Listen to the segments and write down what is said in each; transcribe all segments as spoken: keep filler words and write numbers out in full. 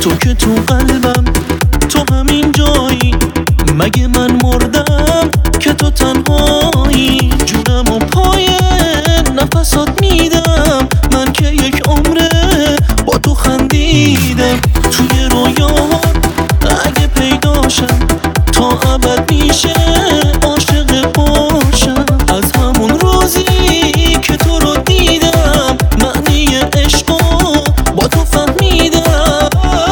تو که تو قلبم، تو همین جایی. مگه من مردم که تو تنهایی؟ جونم و پای نفسات میدم، من که یک عمره با تو خندیدم. توی رویاهات اگه پیداشم، تا ابد میشه عاشق باشم. از همون روزی که تو رو دیدم، معنی عشقو با تو فهمیدم.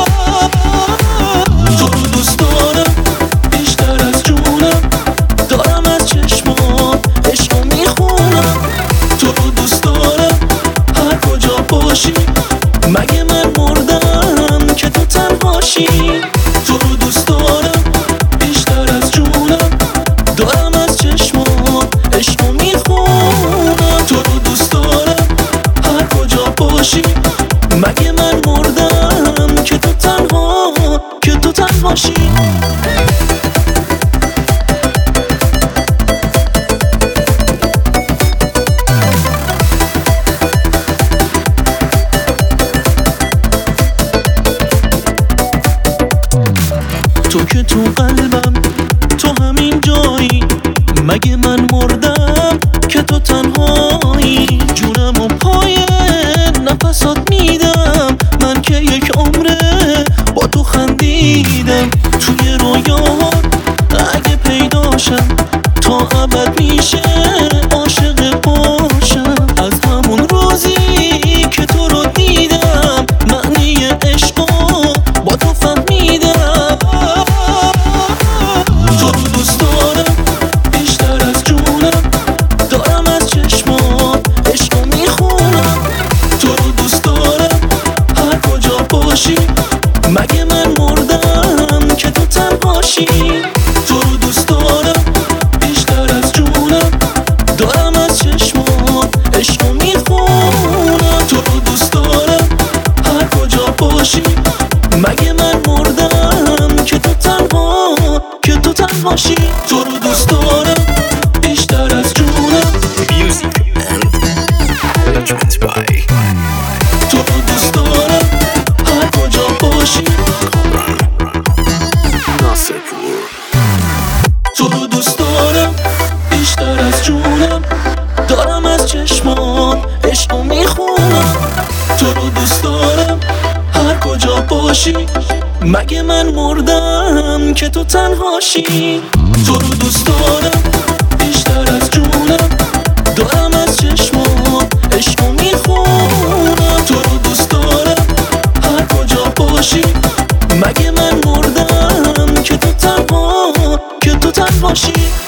تو رو دوست دارم بیشتر از جونم، دارم از چشمات عشقو میخونم. تو رو دوست دارم هر کجا باشی، مگه من مردم که تو تنهاشی؟ تو رو دوست دارم بیشتر از جونم، دارم از چشمات عشقو میخونم. تو رو دوست دارم هر کجا باشی، مگه من مردم که تو تنها که تو تنهاشی؟ تو که تو قلبم، تو همین جایی. مگه من مردم که تو تنهایی؟ جونم و پای نفسات میدم، من که یک عمره با تو خندیدم. توی رویاهات اگه پیداشم، تا ابد میشه عاشق باشم. از همون روزی که تو رو دیدم، معنی عشقو با تو فهمیدم. تو رو دوست دارم بیشتر از جونم، دارم از چشمات عشقو میخونم. تو رو دوست دارم هر کجا باشی، مگه من مردم که تو تنهاشی؟ تو رو دوست دارم بیشتر از جونم، دارم از چشمات عشقو میخونم. تو رو دوست دارم هر کجا باشی، مگه من مردم که تو تنها که تو تنهاشی؟ تو رو دوست دارم بیشتر از جونم. Music and management by تو رو دوست دارم هر کجا باشی، Nasipur. تو رو دوست دارم بیشتر از جونم، دارم از چشمات عشقو میخونم. تو رو دوست دارم هر کجا باشی، مگه من مردم که تو تنهاشی؟ تو رو دوست دارم بیشتر از جونم، دارم از چشمات عشقو میخونم. تو رو دوست دارم هر کجا باشی، مگه من مردم که تو تنها که تو تنهاشی؟